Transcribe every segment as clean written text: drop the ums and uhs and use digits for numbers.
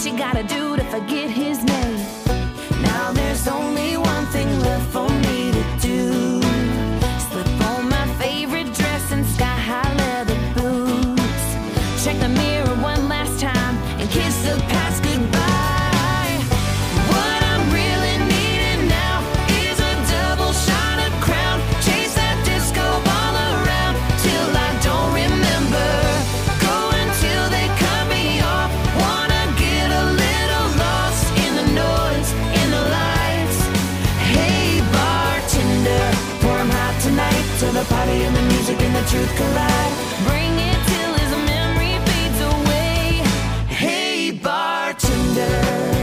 what you gotta do to forget his name. Now there's only one thing left for me to do. Slip on my favorite dress and sky-high leather boots. Check the mirror one last time and kiss the past goodbye. What I'm really needing now is a double shot of Crown. Chase that disco ball around till I don't remember. Go until they cut me off. Wanna get a little lost in the noise, in the lights. Hey bartender, pour 'em hot tonight till the party and the music and the truth collide. Bring it till his memory fades away. Hey bartender.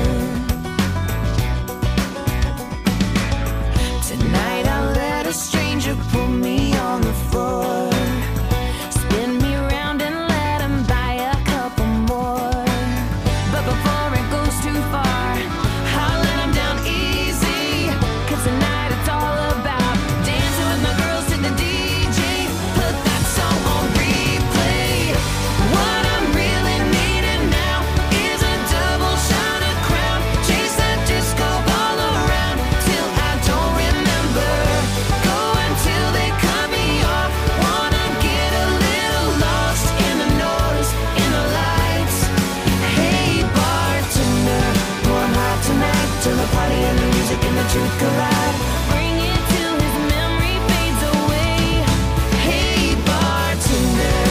Tonight I'll let a stranger put me on the floor. Spin me around and let him buy a couple more. But before it goes too far, I'll let him down easy. 'Cause tonight it's all about dancing with my girls to the DJ. Put that song on replay. What I'm really needing now is a double shot of Crown. Chase that disco ball around till I don't remember. Go until they cut me off. Wanna get a little lost in the noise, in the lights. Hey bartender, pour 'em hot tonight till the party and the music and the truth collide. Bring it till his memory fades away. Hey bartender.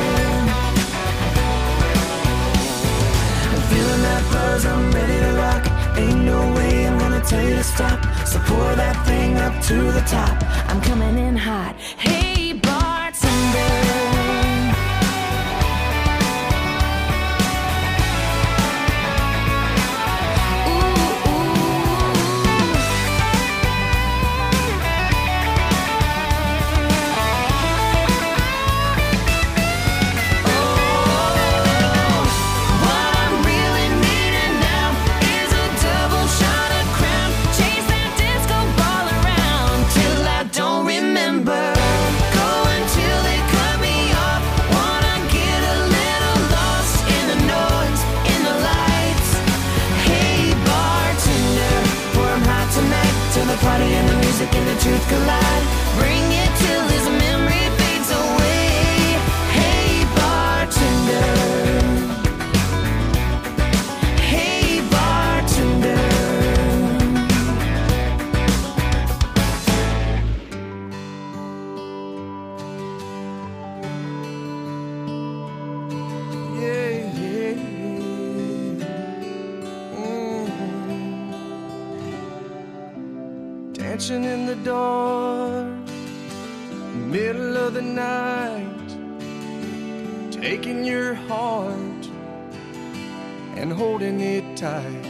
I'm feeling that buzz, I'm ready to rock. Ain't no way I'm gonna tell you to stop. So pour that thing up to the top. I'm coming in hot. Hey bartender. What I'm really needing now is a double shot of Crown. Chase that disco ball around till I don't remember. Go until they cut me off. Wanna get a little lost in the noise, in the lights. Hey bartender, pour 'em hot tonight till the party and the music and the truth collide. Bring it till his memory fades away. Hey bartender. Hey bartender. Yeah, yeah, Dancing in the dark, middle of the night, taking your heart and holding it tight.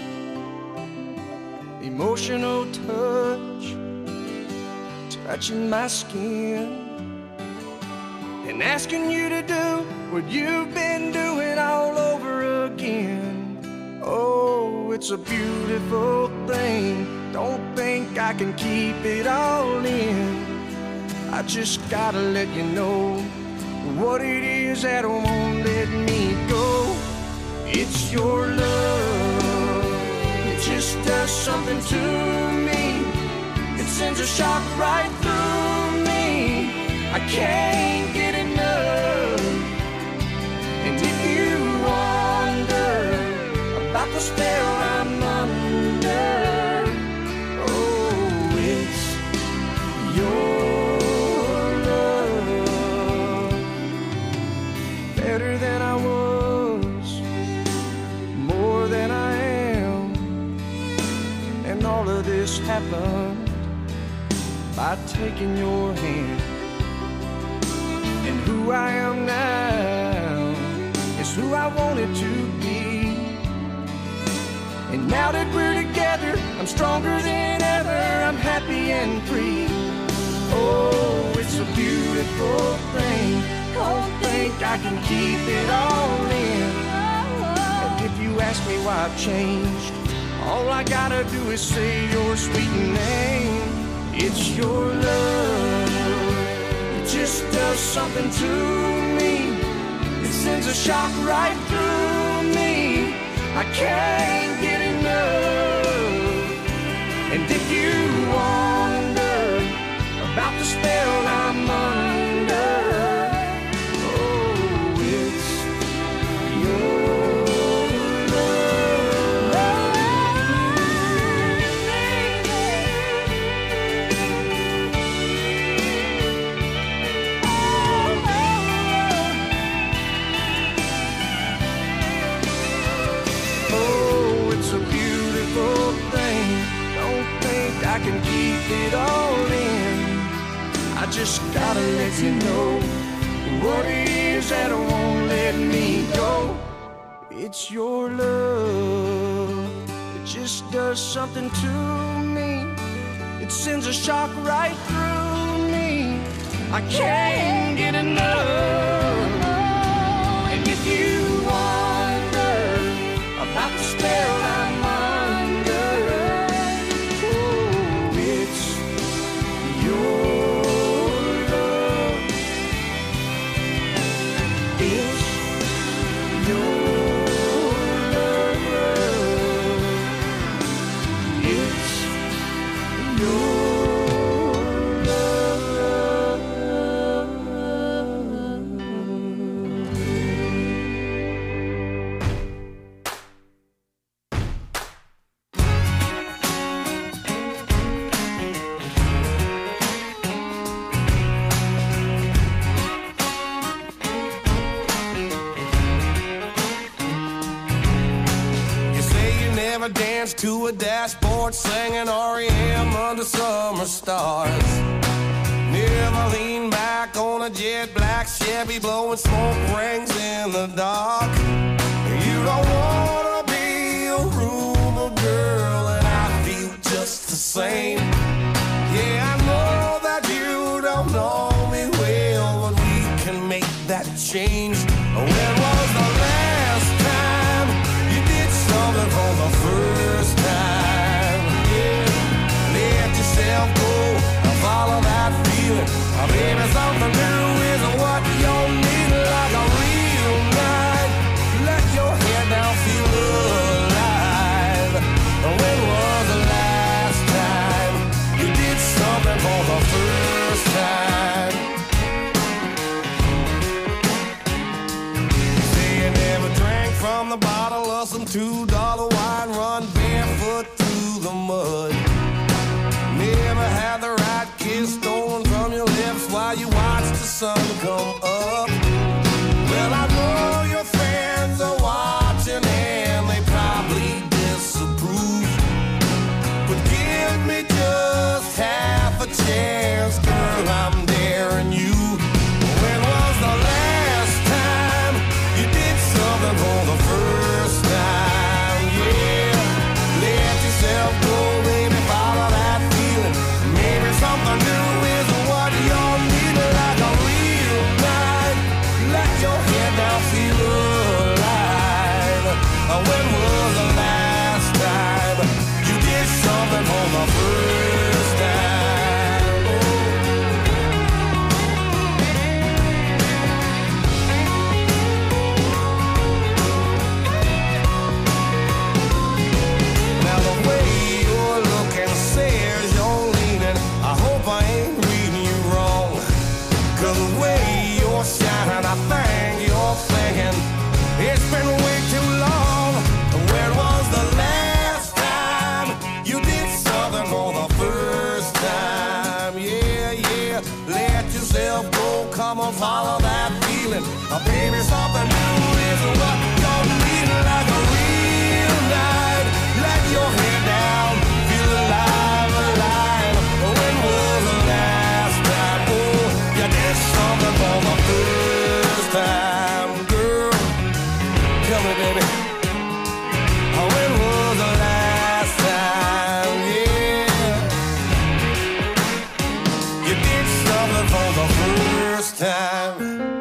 Emotional touch, touching my skin, and asking you to do what you've been doing all over again. Oh, it's a beautiful thing. Don't think I can keep it all in. I just gotta let you know what it is that won't let me go. It's your love. It just does something to me. It sends a shock right through me. I can't get enough. And if you wonder about the spell I'm under, oh, it's your love. Better than I was, more than I am. And all of this happened by taking your hand. And who I am now is who I wanted to be. And now that we're together, I'm stronger than ever. I'm happy and free. Oh, it's a beautiful thing. Don't think I can keep it all in. And if you ask me why I've changed, all I gotta do is say your sweet name. It's your love. It just does something to me. It sends a shock right through me. I can't get enough. And if you wonder about the spell I'm under, oh, it's your I can keep it all in. I just gotta let you know what it is that won't let me go. It's your love. It just does something to me. It sends a shock right through me. I can't get enough. And if you wonder about the spell I'm under, to a dashboard singing REM under summer stars. Never lean back on a jet black Chevy blowing smoke rings in the dark. You don't wanna be a rumor girl, and I feel just the same. Yeah, I know that you don't know me well, but we can make that change. When was the last time you did something for the first time? Yeah, let yourself go and follow that feeling. Baby, something new is what you need, like a real night. Let your head down, feel alive. When was the last time you did something for the first time? You say you never drank from the bottle of some $2 wine, run barefoot through the mud. Never had the right kiss stolen from your lips while you watch the sun come up. Well, I know your friends are watching and they probably disapprove, but give me just half a chance, girl, I'm daring you. When was the last time you did something for the first time? Yeah, let yourself go, baby, follow that feeling. Maybe something new is what you'll need, like a real night. Let your head down, feel alive. When was the last time you did something for the first time? Now the way you're looking says you're leaning. I hope I ain't reading you wrong, 'cause the way you're shining, I think you're thinking it's been way too long. When was the last time you did something for the first time? Yeah, yeah, let yourself go, come on, follow that feeling. Baby, something new is what you're needing, like a real night. Let your head down, feel alive, alive. When was the last time, oh, you did something for the first time, girl? Tell me, baby, when was the last time, yeah, you did something for the first time?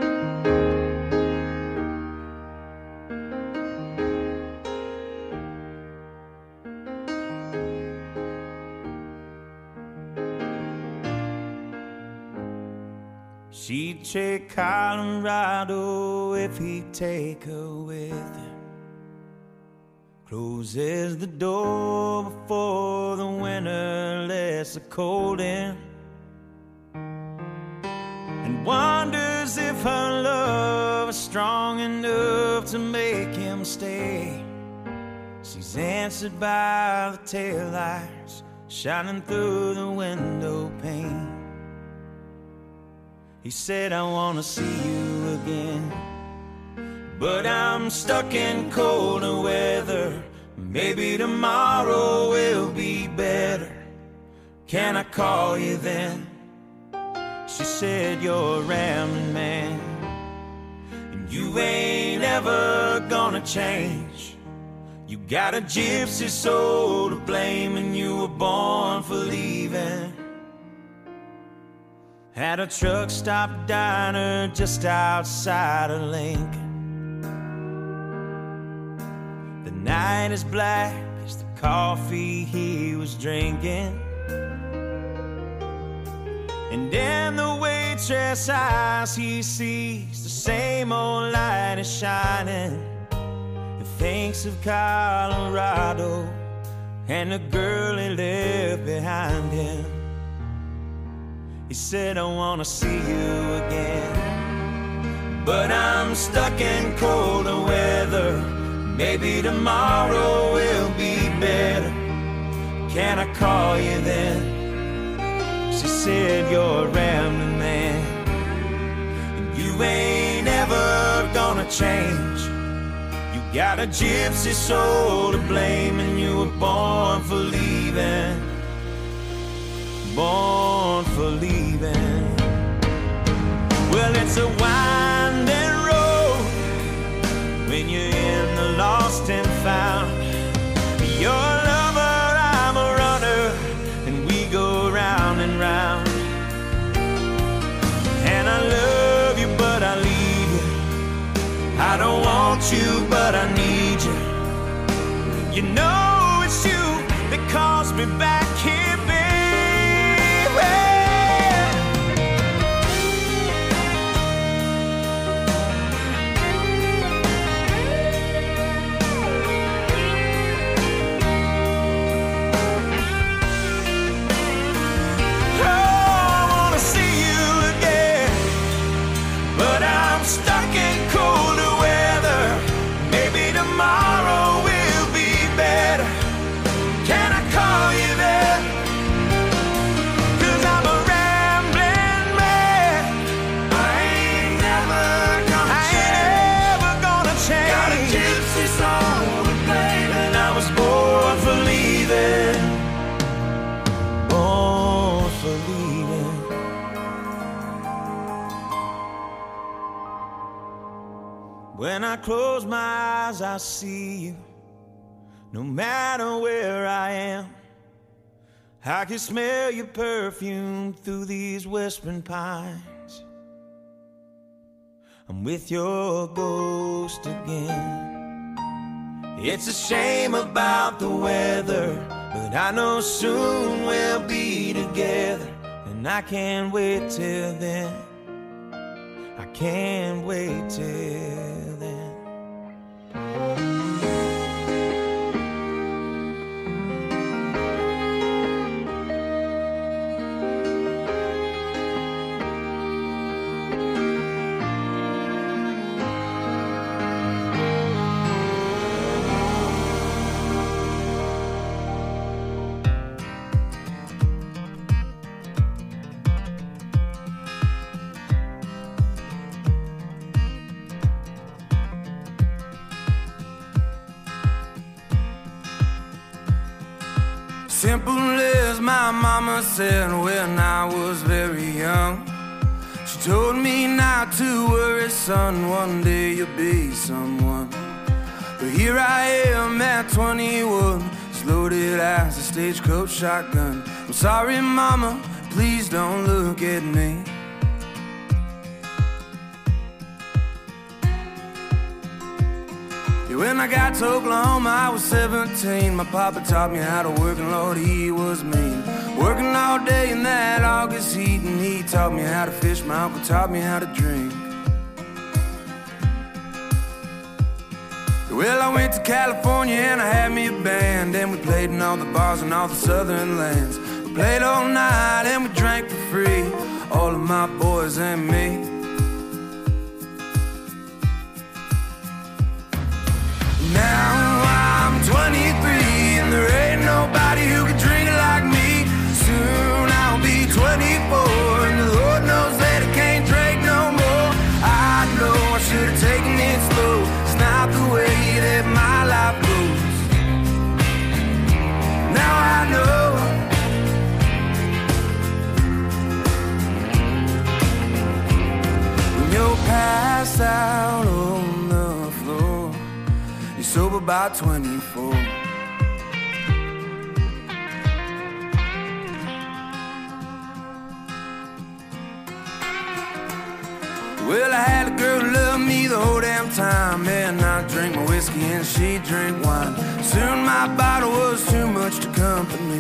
She'd take Colorado if he'd take her with him. closes the door before the winter lets the cold in, and wonders if her love is strong enough to make him stay. She's answered by the taillights shining through the window pane. He said, I wanna see you again, but I'm stuck in colder weather. Maybe tomorrow will be better. Can I call you then? She said, you're a rambling man, and you ain't ever gonna change. You got a gypsy soul to blame, and you were born for leaving. At a truck stop diner just outside of Lincoln. The night is black as the coffee he was drinking, and in the waitress' eyes he sees the same old light is shining. He thinks of Colorado and the girl he left behind him. He said, I wanna see you again, but I'm stuck in colder weather. Maybe tomorrow will be better. Can I call you then? She said, you're a rambling man, and you ain't ever gonna change. You got a gypsy soul to blame, and you were born for leaving. Born for leaving. Well, it's a winding road when you're in the lost and found. You're a lover, I'm a runner, and we go round and round. And I love you, but I leave you. I don't want you, but I need you. You know it's you that calls me back here, baby. Stuck in colder weather. Maybe tomorrow will be better. Can I call you there? 'Cause I'm a rambling man. I ain't never gonna change. Got a gypsy soul to blame, and I was born for leaving. Born for leaving. When I close my eyes, I see you. No matter where I am, I can smell your perfume through these whispering pines. I'm with your ghost again. It's a shame about the weather, but I know soon we'll be together. And I can't wait till then. I can't wait till then. Simple as my mama said when I was very young. She told me not to worry, son, one day you'll be someone. But here I am at 21, as loaded as a stagecoach shotgun. I'm sorry, mama, please don't look at me. When I got to Oklahoma, I was 17. My papa taught me how to work, and Lord, he was mean. Working all day in that August heat, and he taught me how to fish. My uncle taught me how to drink. Well, I went to California and I had me a band, and we played in all the bars and all the southern lands. We played all night and we drank for free, all of my boys and me. Now I'm 23 and there ain't nobody who can drink it like me. Soon I'll be 24 and the Lord knows that I can't drink no more. I know I should have taken it slow. It's not the way that my life goes. Now I know. When you're passed out on the floor, you're sober by 24. Well, I had a girl who loved me the whole damn time, and I drink my whiskey and she drink wine. Soon my bottle was too much to company.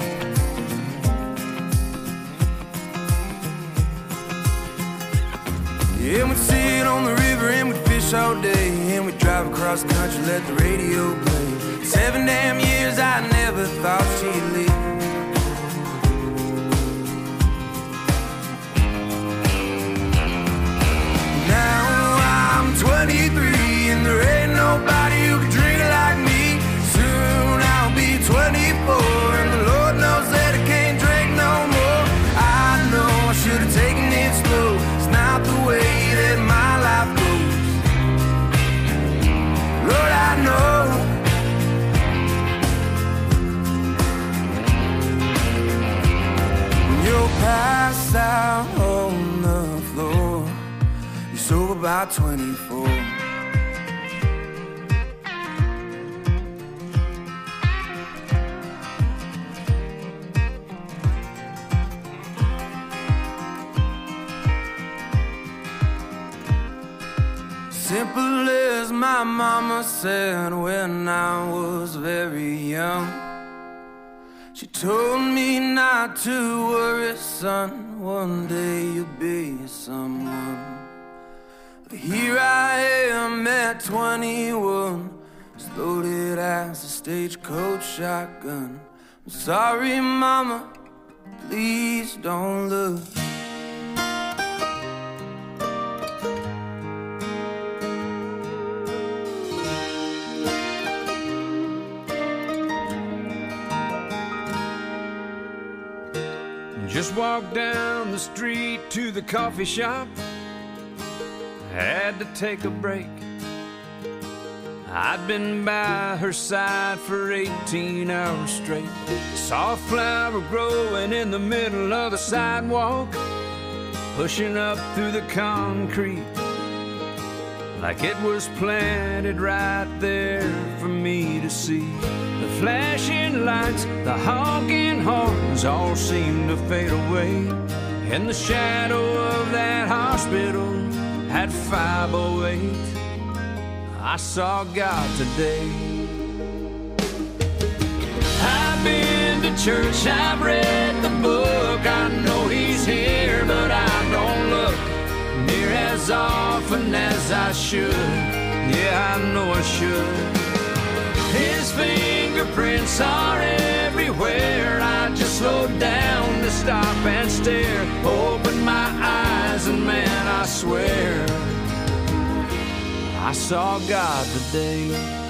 Yeah, we'd sit on the river and we'd fish all day, and we'd drive across the country, let the radio play. 7 damn years I never thought she'd leave. Now I'm 23 and there ain't nobody who can drink it like me. Soon I'll be 24 and the Lord knows that I can't drink no more. I know I should have taken it slow. It's not the way that my life goes. Lord, I know. When you're passed out on the floor, you're sober by 24. Simple as my mama said when I was very young. She told me not to worry, son, one day you'll be someone. But here I am at 21, as loaded as a stagecoach shotgun. I'm sorry, mama, please don't look. Just walked down the street to the coffee shop. Had to take a break. I'd been by her side for 18 hours straight. Saw a flower growing in the middle of the sidewalk, pushing up through the concrete like it was planted right there for me to see. The flashing lights, the honking horns all seemed to fade away. In the shadow of that hospital at 508, I saw God today. I've been to church, I've read the book, I know He's here, but I don't look near as often as I should. Yeah, I know I should. His fingerprints are everywhere. I just slowed down to stop and stare. Open my eyes and man, I swear I saw God today.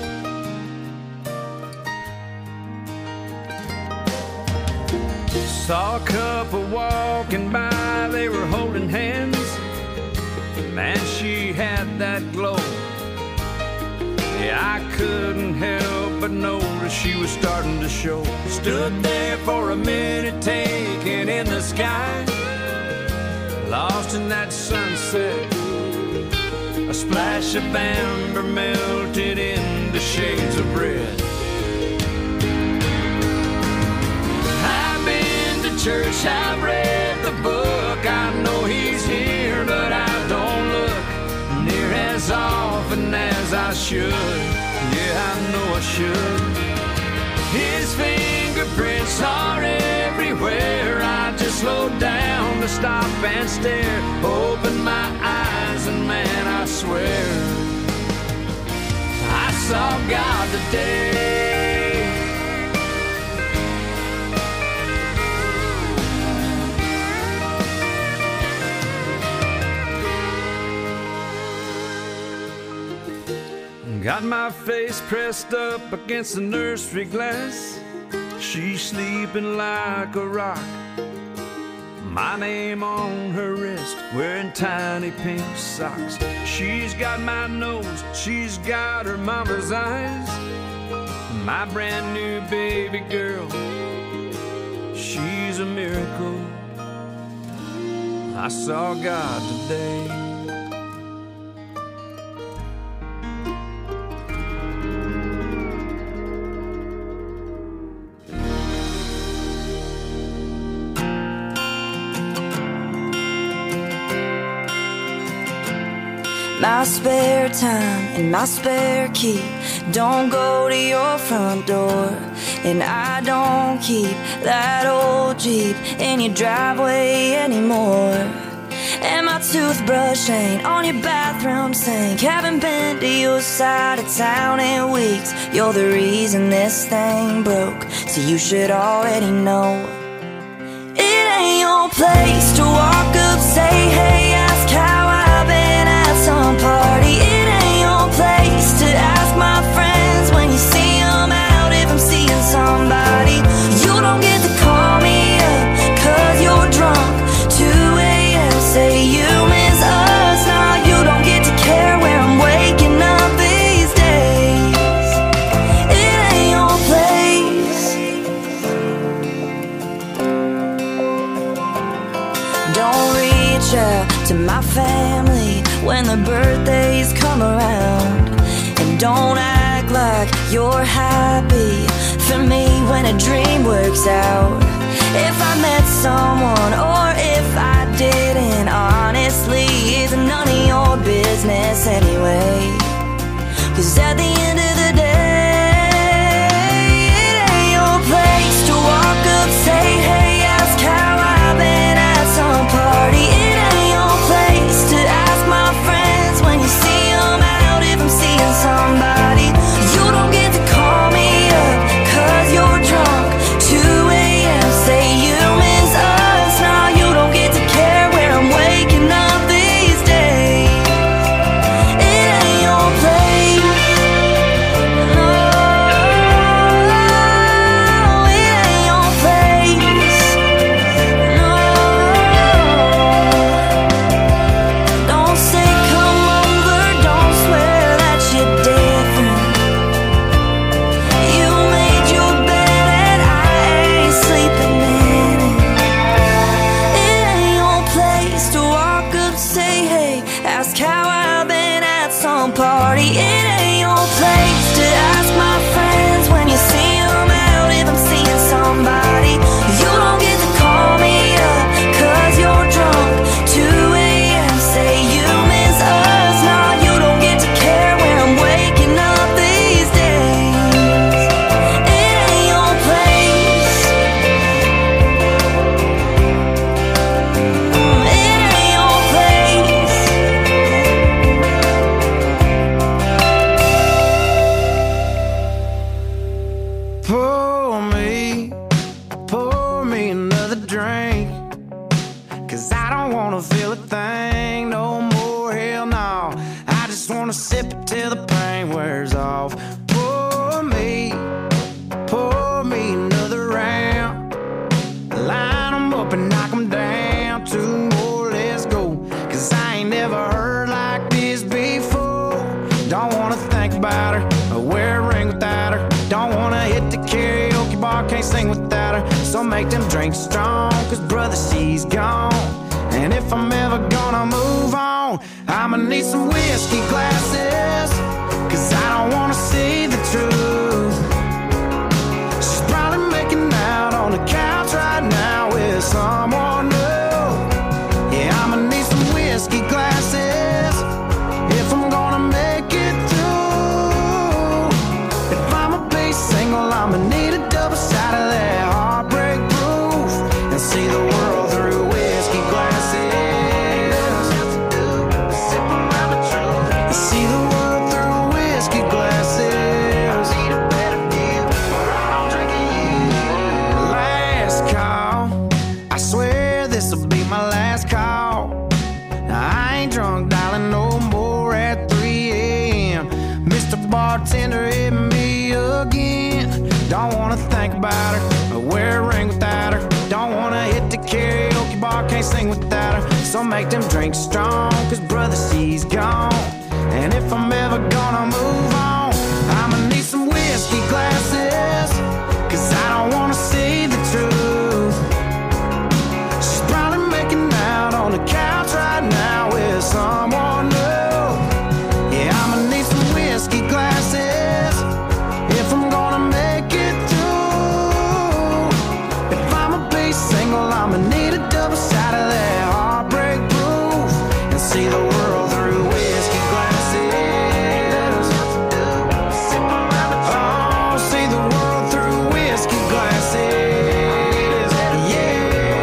Saw a couple walking by, they were holding hands. Man, she had that glow. Yeah, I couldn't help but notice she was starting to show. Stood there for a minute, taking in the sky, lost in that sunset. A splash of amber melted into shades of red. I've been to church, I've read the book, I know He's here, but I don't look near as often as I should. Yeah, I know I should. His fingerprints are everywhere. I just slowed down to stop and stare. Open my eyes and man, I swear I saw God today. Got my face pressed up against the nursery glass. She's sleeping like a rock. My name on her wrist, wearing tiny pink socks. She's got my nose, she's got her mama's eyes. My brand new baby girl, she's a miracle. I saw God today. My spare time and my spare key don't go to your front door. And I don't keep that old Jeep in your driveway anymore. And my toothbrush ain't on your bathroom sink. Haven't been to your side of town in weeks. You're the reason this thing broke, so you should already know. It ain't your place to walk up, say hey, ask how I've been at some party. It ain't your place to ask my friends when you see them out if I'm seeing somebody. You don't get to call me up 'cause you're drunk. 2 a.m. say you miss us. Now you don't get to care where I'm waking up these days. It ain't your place. Don't reach out to my family when the birthdays come around. And don't act like you're happy for me when a dream works out. If I met someone or if I didn't, honestly, it's none of your business anyway. 'Cause at the end of the day, it ain't your place to walk up, say hey, ask how I've been at some party. It ain't your place to ask my friends when you see them out if I'm seeing somebody. You don't get to call me up 'cause you're drunk. 2 a.m. say you miss us. Now you don't get to care where I'm waking up these days. It ain't your place. No, it ain't your place. No, don't say come over, don't swear that you're different. You made your bed and I ain't sleeping in it. It ain't your place to walk up, say hey, ask how I've been at some party. It ain't your place to ask my friends when you see them out if I'm seeing somebody. You don't get to call me up 'cause you're drunk. 2 a.m. say you miss us. Now you don't get to care where I'm waking up these days. It ain't your place. It ain't your place. Pour me another drink. 'Cause I don't wanna feel a thing no more, hell no. I just wanna sip it till the pain wears off. Pour me another round. Line 'em up and knock 'em down. 2 more, let's go. 'Cause I ain't never heard like this before. Don't wanna think about her or wear a ring without her. Don't wanna hit the karaoke bar, can't sing without her. So make them drinks strong, 'cause brother, she's gone. And if I'm ever gonna move on, I'ma need some whiskey glasses. 'Cause I don't wanna see the truth. She's probably making out on the couch right now with someone new. Yeah, I'ma need some whiskey glasses if I'm gonna make it through. If I'ma be single, I'ma need a double shot of that heartbreak proof and see the world through whiskey glasses. Sip around the truth and see the world through whiskey glasses. wanna think about her or wear a ring without her. Don't wanna hit the karaoke bar, can't sing without her. So make them drinks strong, cause brother, she's gone. And if I'm ever gonna move on, I'ma need some whiskey glasses, cause I don't wanna see the truth. She's probably making out on the couch right now with someone new. Yeah, I'ma need some whiskey glasses if I'm gonna make it through. If I'ma be single, I'ma need a double shot of that heartbreak proof and see the world through whiskey glasses. Oh, see the world through whiskey glasses. Yeah.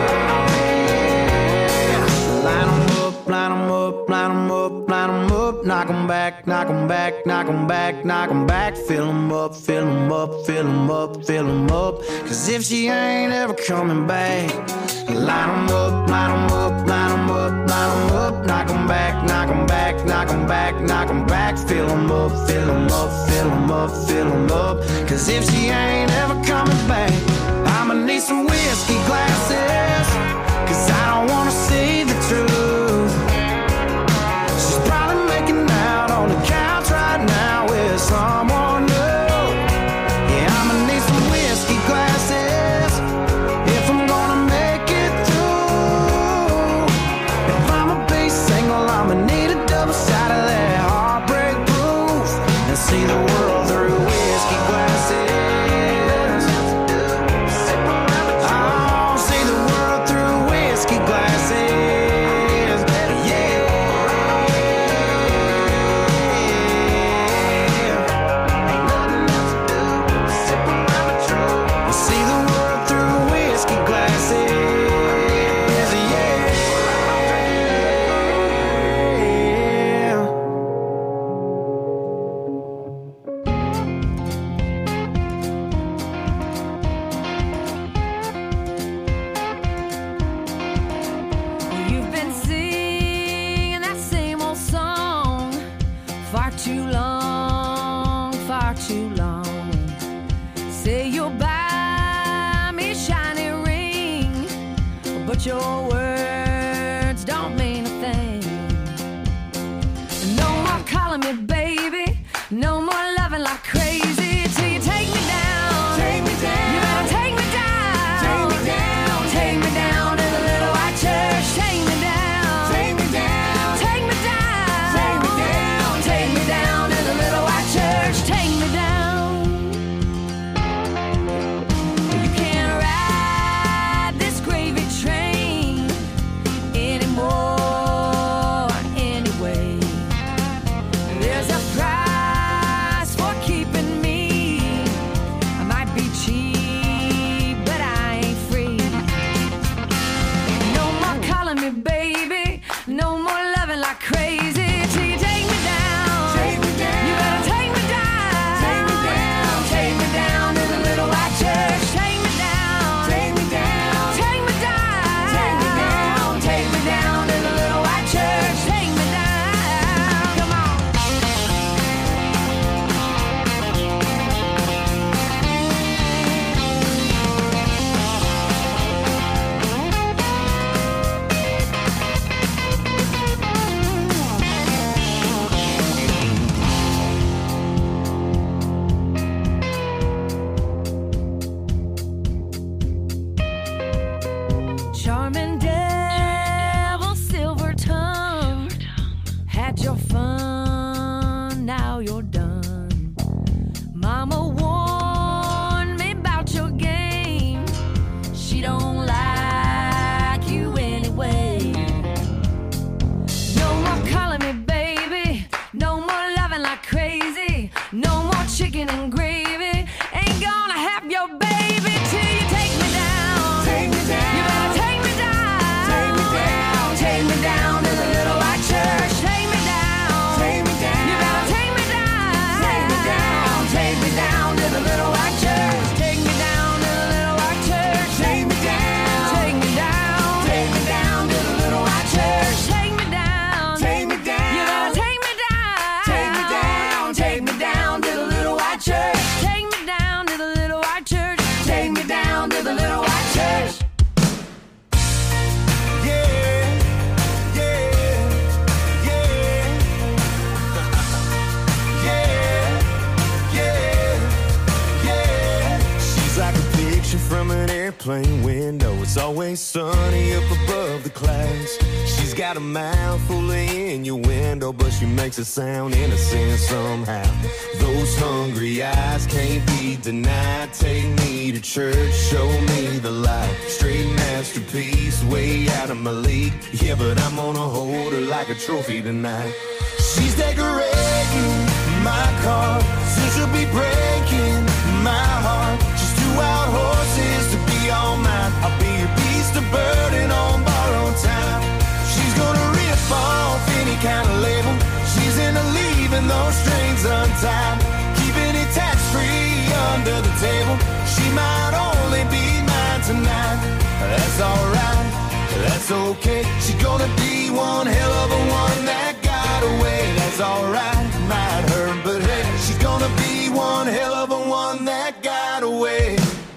Line 'em up, line 'em up, line 'em up, line 'em up. Knock 'em back, knock 'em back, knock 'em back, knock 'em back. Fill 'em up, fill 'em up, fill 'em up, fill 'em up. Cause if she ain't ever coming back, line 'em up, line 'em up, line 'em up, line 'em up. Knock 'em back, knock 'em back, knock 'em back, knock 'em back. Fill 'em up, fill 'em up, fill 'em up, fill 'em up. Cause if she ain't ever coming back, I'ma need some whiskey glasses, cause I don't wanna see the truth. She's probably making out on the couch right now with someone new. Yeah, I'ma need some whiskey glasses if I'm gonna make it through. If I'ma be single, I'ma need a double shot of that heartbreak proof and see the world through whiskey glasses. Oh, see the world through whiskey glasses. Yeah. See the world through whiskey glasses. Yeah. You've been singing that same old song far too long, far too long. Say you'll buy me a shiny ring, but your words don't mean a thing. No more calling me baby, no more loving like crazy till you take me down. Take me down. You better take me down. Take me down. Take me down to the little white church. Take me down. Take me down. Take me down. Take me down. Take me down to the little white church. Take me down. You can't ride this gravy train airplane window. It's always sunny up above the clouds. She's got a mouth full of innuendo, but she makes it sound innocent somehow. Those hungry eyes can't be denied. Take me to church, show me the light. Straight masterpiece, way out of my league. Yeah, but I'm gonna hold her like a trophy tonight. She's decorating my car, soon she'll be breaking my heart. She's two wild horses to be all mine. I'll be your beast of burden on borrowed time. She's gonna rip off any kind of label. She's into leaving those strings untied, keeping it tax-free under the table. She might only be mine tonight. That's alright, that's okay. She's gonna be one hell of a one that got away. That's alright, might hurt, but hey, she's gonna be one hell of a one that got away.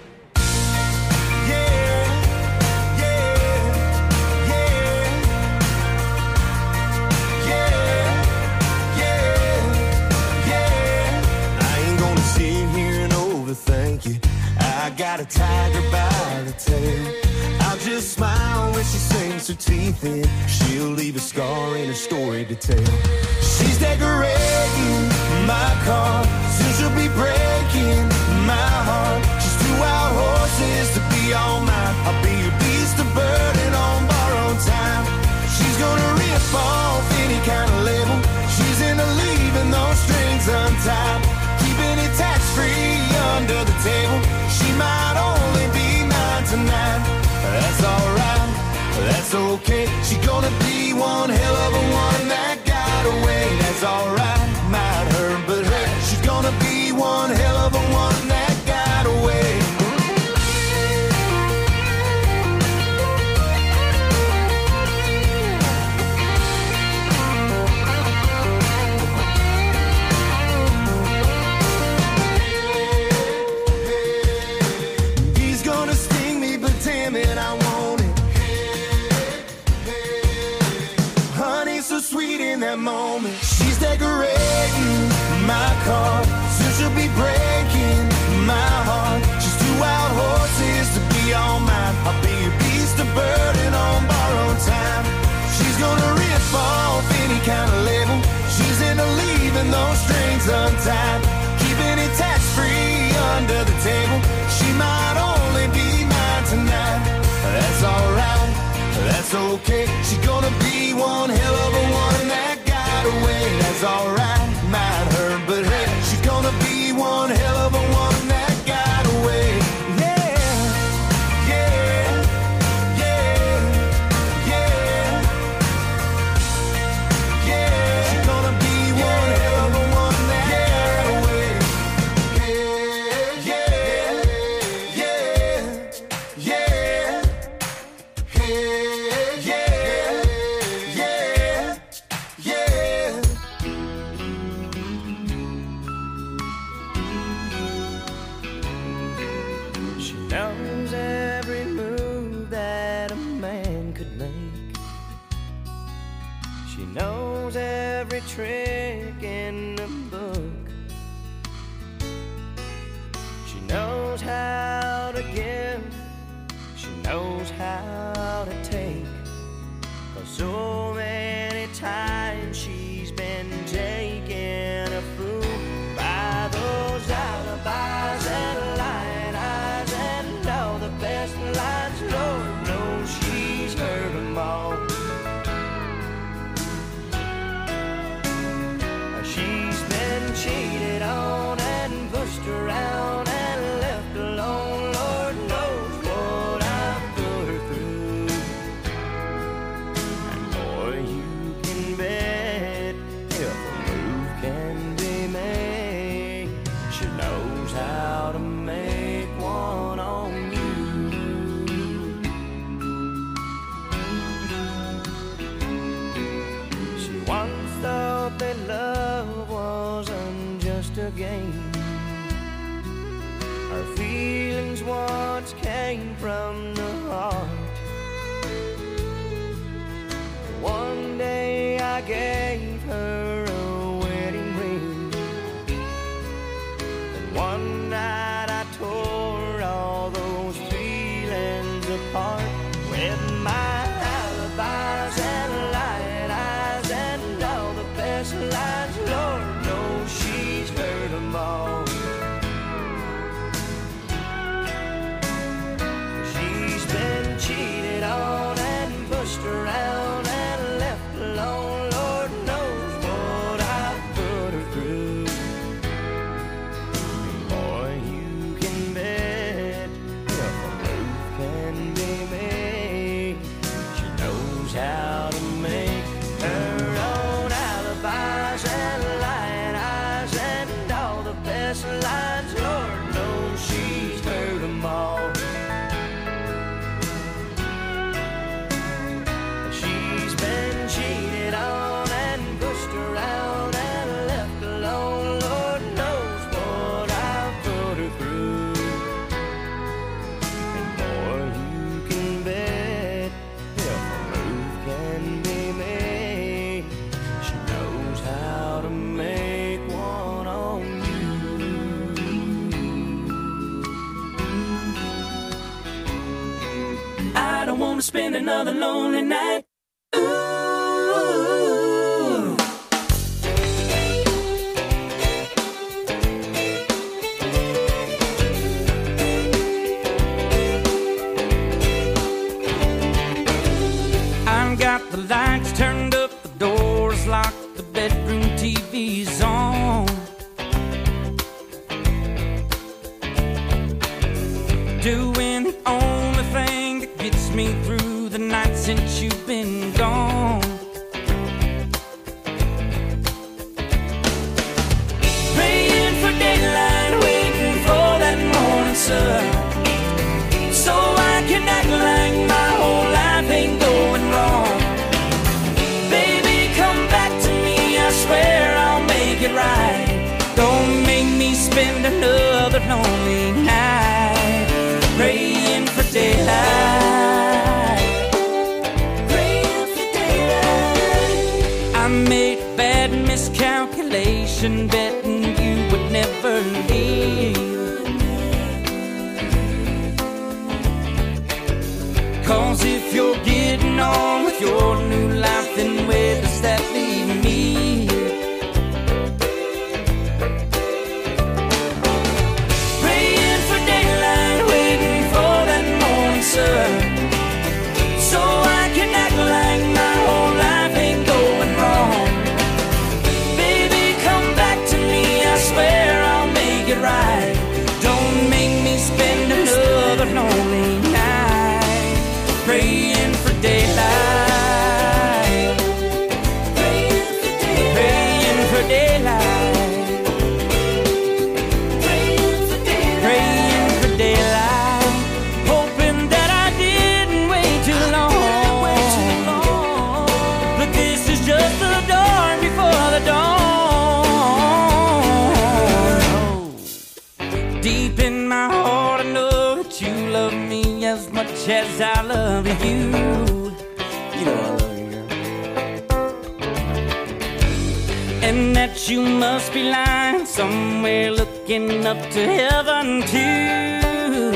Thank you. I got a tiger by the tail. I'll just smile when she sinks her teeth in. She'll leave a scar in her story to tell. She's decorating my car, soon she'll be breaking my heart. She's two wild horses to be all mine. I'll be your beast of burden on borrowed time. She's gonna rip off any kind of label. She's into leaving those strings untied, keeping it tax-free under the table. She might only be mine tonight. That's alright, that's okay. She's gonna be one hell of a one that got away. That's alright, might hurt, but hey, she's gonna be one hell of a one that got away. Moment. She's decorating my car, soon she'll be breaking my heart. She's two wild horses to be all mine. I'll be your beast of burden on borrowed time. She's gonna rip off any kind of label. She's into leaving those strings untied, keeping it tax-free under the table. She might only be mine tonight. That's alright, that's okay. She's gonna be one hell of a one that away. That's alright, might hurt, but hey, she's gonna be one hell of a one that got away. Yeah, yeah, yeah, yeah, yeah. She's gonna be one hell of a one that got away. Yeah, yeah, yeah, yeah, yeah, yeah. Knows every move that a man could make. She knows every trick in the book. She knows how to give, she knows how to take. 'Cause so many times she's been taken a fool by those alibis and lying eyes and all the best lines. Lord knows she's heard them all. She's been cheated on and pushed around and left alone. Lord knows what I've put her through. And boy, you can bet if a move can be made, she knows how to make one on you. She once thought that love wasn't just a game. Her feelings once came from the heart. One day I gave her a wedding ring, and one night I tore all those feelings spend another lonely night. Ooh. I've got the lights turned up, the doors locked, the bedroom TV's on. Doing the only thing that gets me through the night since you've been gone. Praying for daylight, waiting for that morning sun, so I can act like my whole life ain't going wrong. Baby, come back to me, I swear I'll make it right. Don't make me spend another lonely night praying for daylight, praying for daylight. I made a bad miscalculation, betting you would never leave. 'Cause if you're getting on with your new life, then where does that leave me? Praying for daylight, waiting for that morning sun, so I can act like my whole life ain't going wrong. Baby, come back to me, I swear I'll make it right. Don't make me spend another lonely night praying for daylight, praying for daylight, praying for daylight, praying for daylight, praying for daylight, hoping that I didn't wait too long. But this is just the dawn before the dawn. Deep in my heart, I know that you love me as much as I love you. You know I love you, girl. And that you must be lying somewhere looking up to heaven too.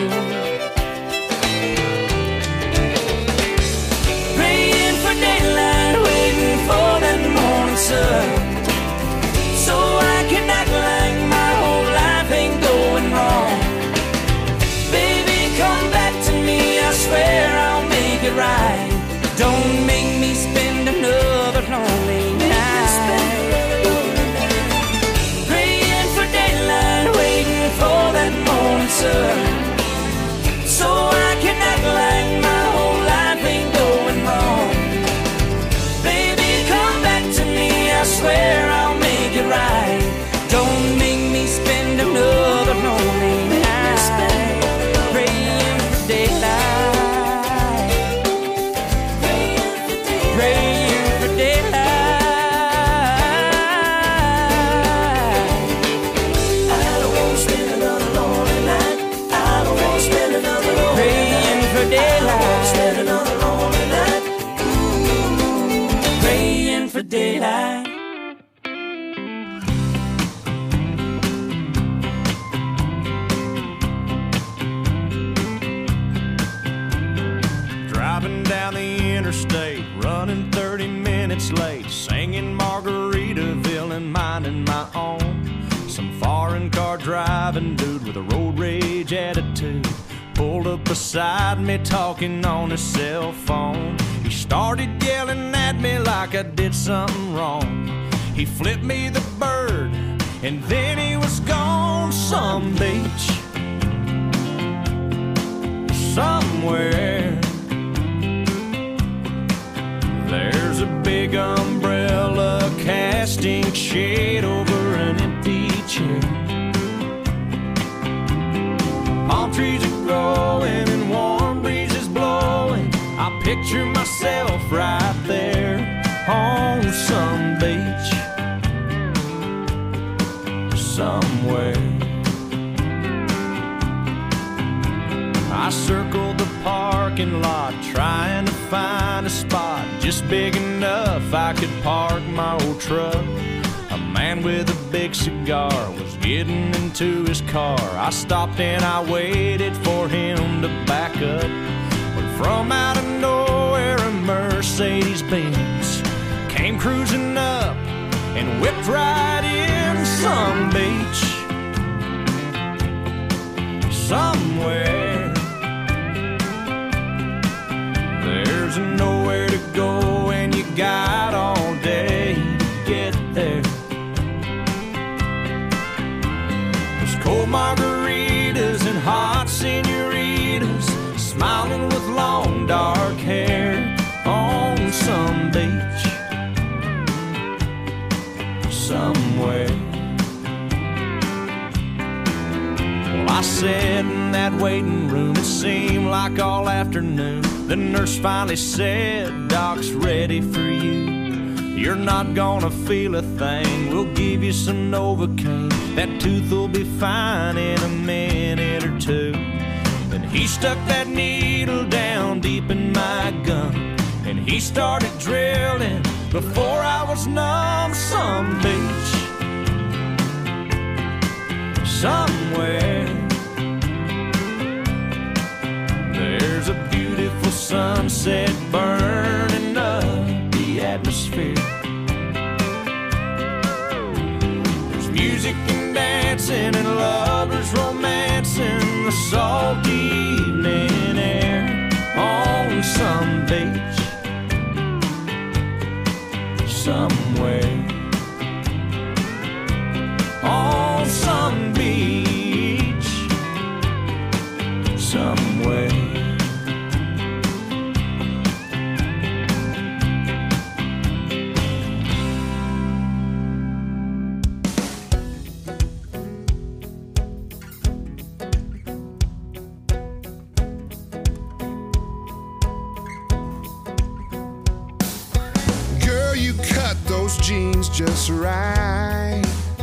Praying for daylight, waiting for that morning sun, so I can act like my whole life ain't going wrong. Baby, come back to me, I swear I'll make it right. Don't make me spend another lonely night praying for daylight, waiting for that morning sun, so I can act like my whole life ain't going wrong. Baby, come back to me, I swear I'll make it right. Don't make me spend another lonely night praying for daylight, praying for daylight. I don't want to spend another lonely night. I don't want to spend another lonely night praying for daylight. I don't want to spend another lonely night. Ooh, praying for daylight. Driving down the interstate, running 30 minutes late, singing Margaritaville and minding my own. Some foreign car driving dude with a road rage attitude pulled up beside me talking on his cell phone. He started yelling at me like I did something wrong. He flipped me the bird and then he was gone. Some beach somewhere, there's a big umbrella casting shade over an empty chair. Palm trees are growing and warm breezes blowing. I picture myself right there on some beach somewhere. I circled the parking lot trying to find a spot just big enough I could park my old truck. A man with a big cigar was getting into his car. I stopped and I waited for him to back up. But From out of nowhere, a Mercedes-Benz came cruising up and whipped right in some beach somewhere. There's nowhere to go and you got all day to get there. There's cold margaritas and hot senoritas smiling with long dark hair on some beach somewhere. Well, I sat in that waiting room, it seemed like all afternoon. The nurse finally said, "Doc's ready for you. You're not gonna feel a thing. We'll give you some Novocaine. That tooth will be fine in a minute or two." Then he stuck that needle down deep in my gum, and he started drilling before I was numb. Some beach somewhere. There's a beautiful sunset burning up the atmosphere. There's music and dancing and lovers romancing the salty evening air on some beach somewhere. On some beach somewhere. Girl, you cut those jeans just right.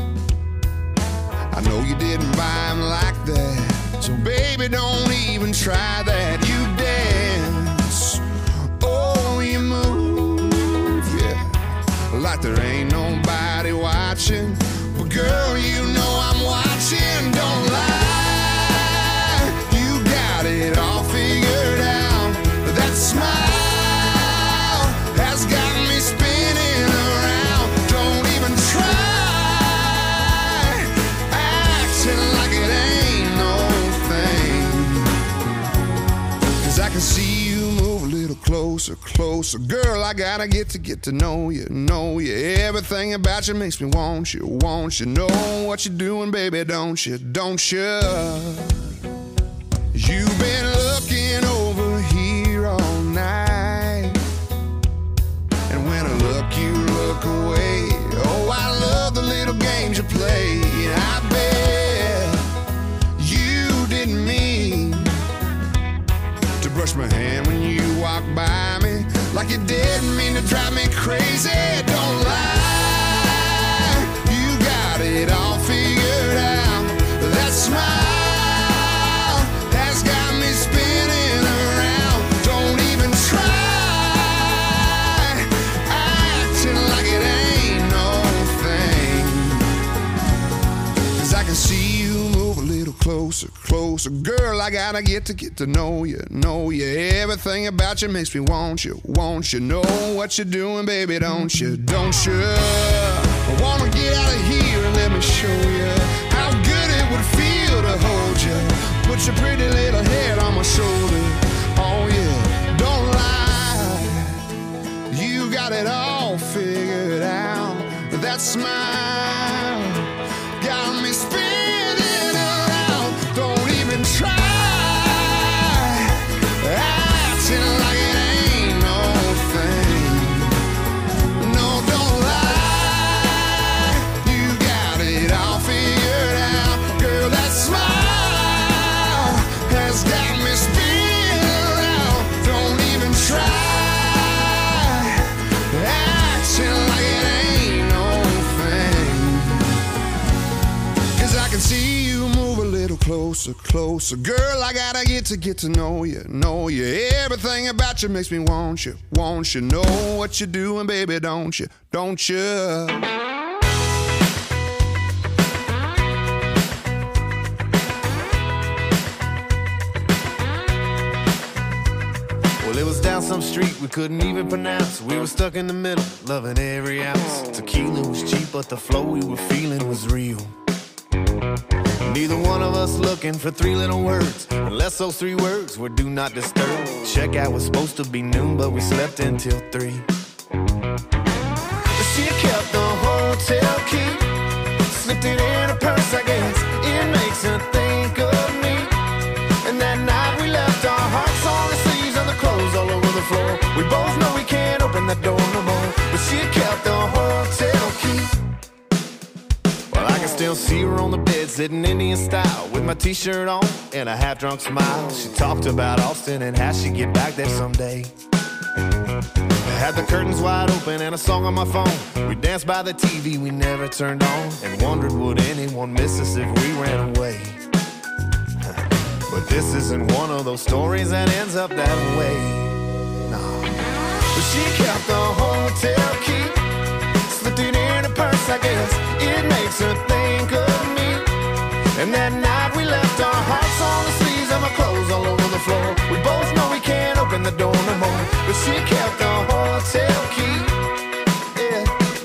I know you didn't buy them like that, so baby, don't even try that. You dance, oh, you move, yeah, like there ain't nobody watching. But girl, you know I'm watching, don't lie. You got it all figured out. That smile has got me spinning around. Don't even try like it ain't no thing, 'cause I can see you move a little closer, closer. Girl, I gotta get to know you, know you. Everything about you makes me want you, want you. Know what you're doing, baby, don't you, don't you? You've been looking over here all night, and when I look, you look away. Oh, I love the little games you play. I bet you didn't mean to brush my hand when you walked by me, like you didn't mean to drive me crazy. Don't lie, you got it all figured out. That smile has got me spinning around. Don't even try acting like it ain't no thing, 'cause I can see you move a little closer, closer. Girl, I gotta get to know you, know you. Everything about you makes me want you, want you. Know what you're doing, baby, don't you, don't you? I wanna get out of here and let me show you how good it would feel to hold you. Put your pretty little head on my shoulder. Oh yeah, don't lie, you got it all figured out. That smile got me spinning around. Don't even try acting like it ain't no thing. No, don't lie, you got it all figured out. Girl, that smile has got me spinning around. Don't even try acting like it ain't no thing, 'cause I can see you move a little closer, closer. Girl, I gotta get to know you, know you. Everything about you makes me want you, want you. Know what you're doing, baby, don't you, don't you? Well, it was down some street we couldn't even pronounce. We were stuck in the middle, loving every ounce. Tequila was cheap, but the flow we were feeling was real. Neither one of us looking for three little words, unless those three words were do not disturb. Checkout was supposed to be noon, but we slept until 3. She kept the hotel key, slipped it in her purse, I guess. It makes her think of me. And that night we left our hearts on the sleeves and the clothes all over the floor. We both know we can't open that door no more, but she kept the hotel key. Well, I can still see her on the bed, sitting Indian style, with my t-shirt on and a half-drunk smile. She talked about Austin and how she'd get back there someday. I had the curtains wide open and a song on my phone. We danced by the TV we never turned on, and wondered would anyone miss us if we ran away. But this isn't one of those stories that ends up that way. No. But she kept the hotel key, slipped it in her purse, I guess. It makes her think of me. And that night we left our hearts on the sleeves and my clothes all over the floor. We both know we can't open the door no more, but she kept the hotel key. Yeah.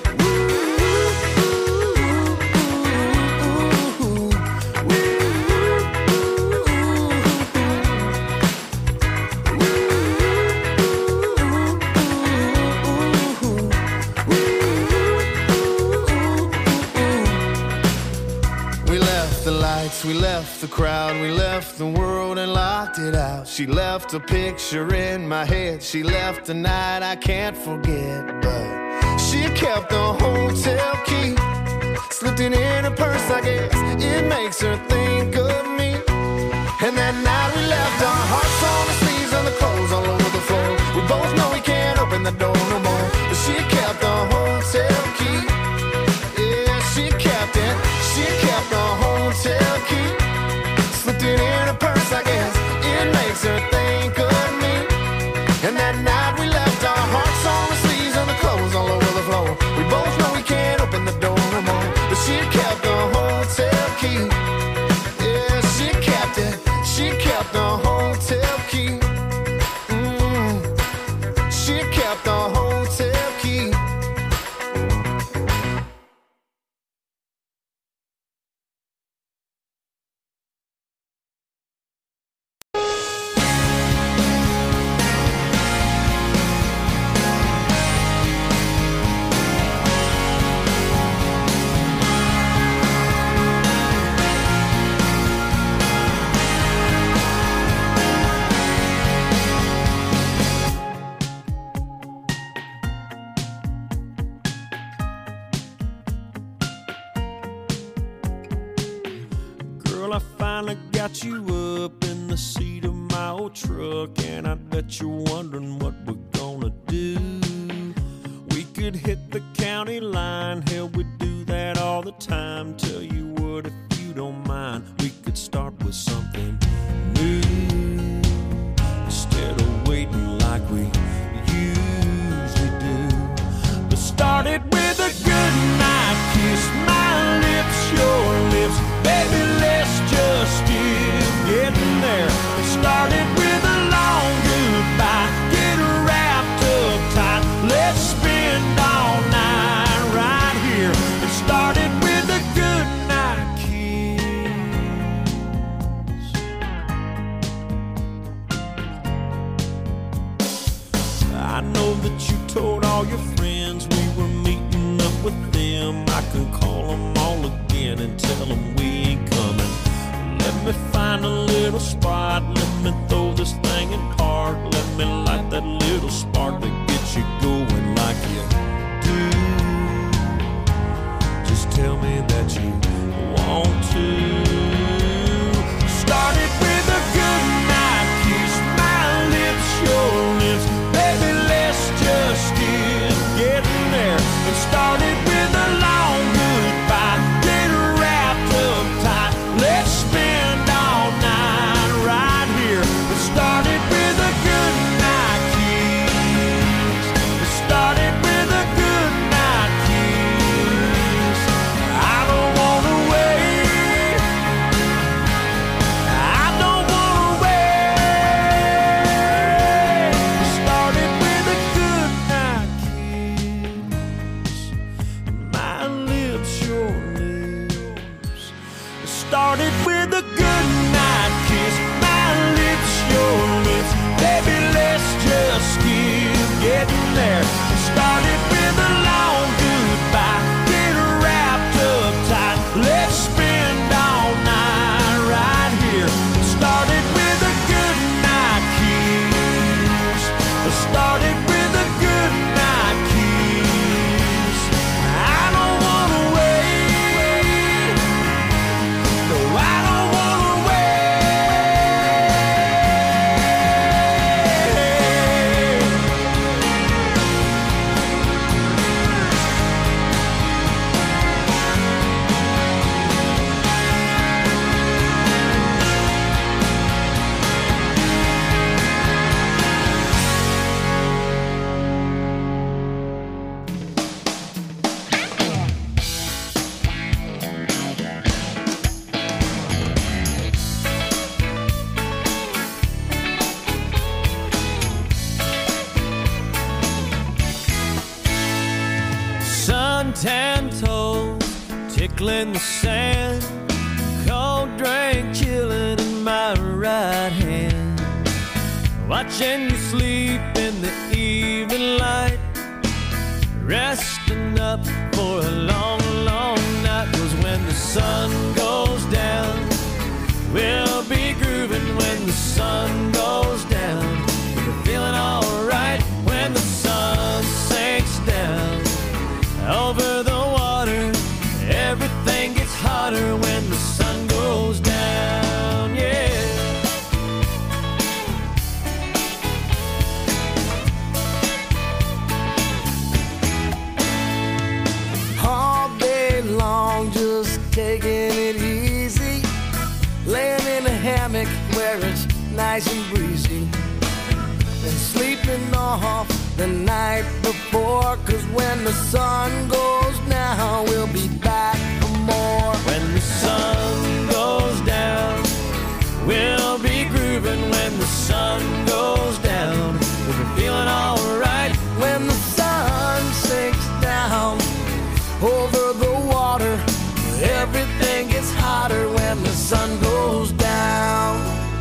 We left the crowd, we left the world and locked it out. She left a picture in my head, she left a night I can't forget. But she kept the hotel key, slipped it in her purse, I guess. It makes her think of me. And that night we left our hearts on the sleeves and the clothes all over the floor. We both know we can't open the door no more, but she kept the hotel key. Yeah, she kept it. She kept the hotel key, slipped it in her purse, I guess. It makes her think of me. And that night we left our hearts on the sleeves and the clothes all over the floor. We both know we can't open the door no more, but she kept the hotel key. Yeah, she kept it. She kept the hotel key. She kept the hotel key. Girl, I finally got you up in the seat of my old truck, and I bet you're wondering what we're gonna do. We could hit the county line, hell, we do that all the time. Tell you what, if you don't mind, we could start with something new, instead of waiting like we usually do. But start it with a good night kiss, my lips, your lips, baby, let's just get getting there. Started with a long goodbye, get wrapped up tight, let's spend all night right here. It started with a good night kiss. I know that you told all your friends we were meeting up with them. I can call them all again and tell them we ain't coming. Let me find a little spot, let me throw this thing in park. Let me light that little spark that gets you going like you do. Just tell me that you want to. Started with a good night kiss, my lips, your lips, baby, let's just get getting there. It started with a long goodbye, get wrapped up tight, let's spend all night right here. It started with a good night kiss. It started with a good night kiss. I don't wanna wait sprinkling the sand, cold drink chilling in my right hand, watching you sleep in the evening light, resting up for a long, long night. 'Cause when the sun goes down, we'll be grooving. When the sun goes down, we're feeling alright. When the sun sinks down over the water, everything gets hotter when the sun goes down, yeah. All day long, just taking it easy, laying in a hammock where it's nice and breezy, and sleeping off the night before. 'Cause when the sun goes down, we'll be back for more. When the sun goes down, we'll be grooving. When the sun goes down, we'll be feeling alright. When the sun sinks down over the water, everything gets hotter when the sun goes down.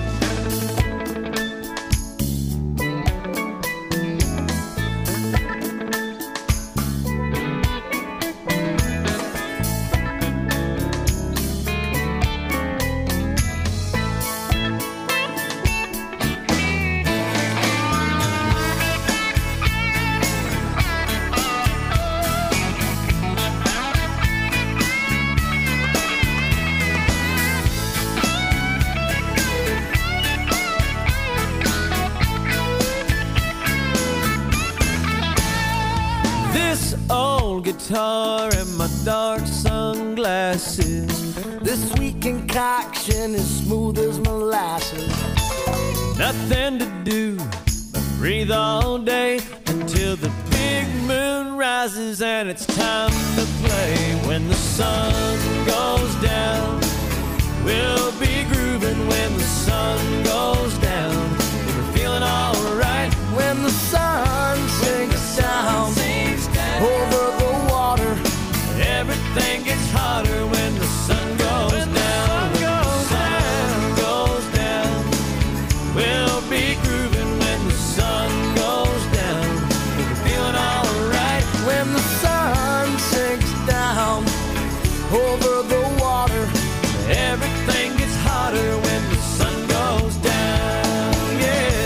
Old guitar and my dark sunglasses, This sweet concoction is smooth as molasses. nothing to do but breathe all day until the big moon rises and it's time to play. When the sun goes down, we'll be grooving. When the sun goes down, we're feeling alright. When the sun sinks down over the water, everything gets hotter when the sun goes down. When the sun goes down, we'll be grooving. When the sun goes down, we're feeling alright. when the sun sinks down over the water, everything gets hotter when the sun goes down, yeah.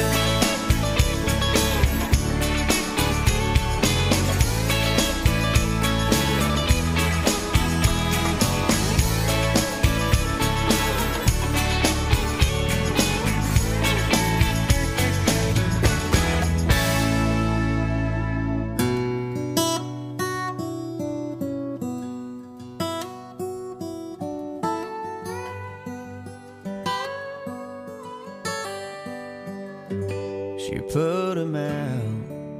She put him out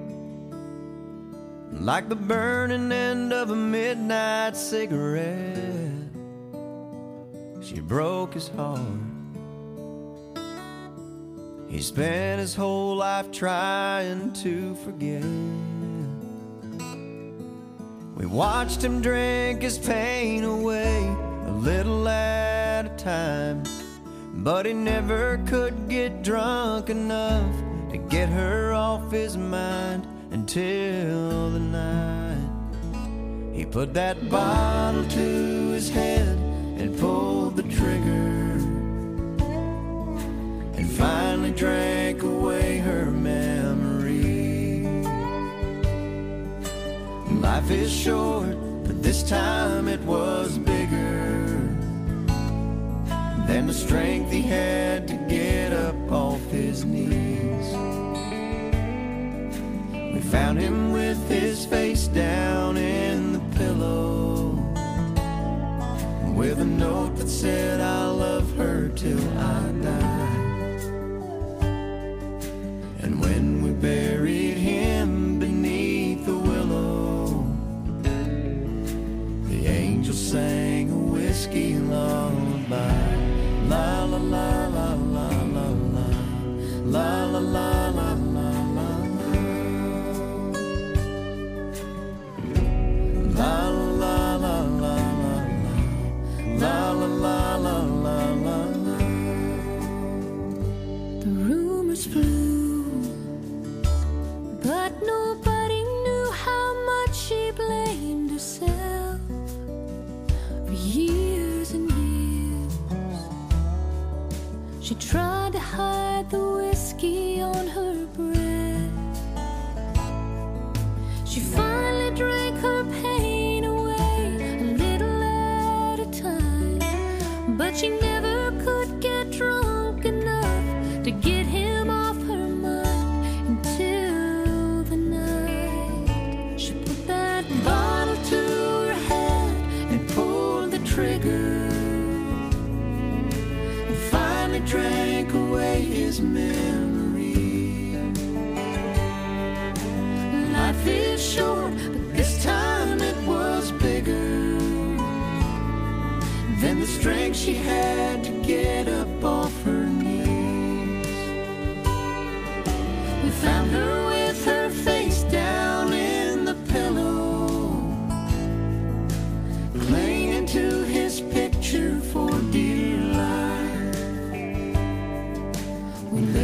like the burning end of a midnight cigarette. She broke his heart. He spent his whole life trying to forget. We watched him drink his pain away a little at a time, but he never could get drunk enough to get her off his mind until the night he put that bottle to his head and pulled the trigger and finally drank away her memory. Life is short, but this time it was bigger than the strength he had to get up off his knees. We found him with his face down in the pillow, with a note that said, "I'll love her till I die." And when we buried him beneath the willow, the angel sang a whiskey lullaby. La la la la la la la la la la la la la la la la la la years flew, but nobody knew how much she blamed herself for years and years. She tried to hide the whiskey on her breath. She finally drank her pain away a little at a time, but she never could get drunk enough to get him off her mind until the night she put that bottle to her head and pulled the trigger and finally drank away his memory. Life is short, but this time it was bigger than the strength she had to get up off her knees. We found her with her face down in the pillow, clinging to his picture for dear life. We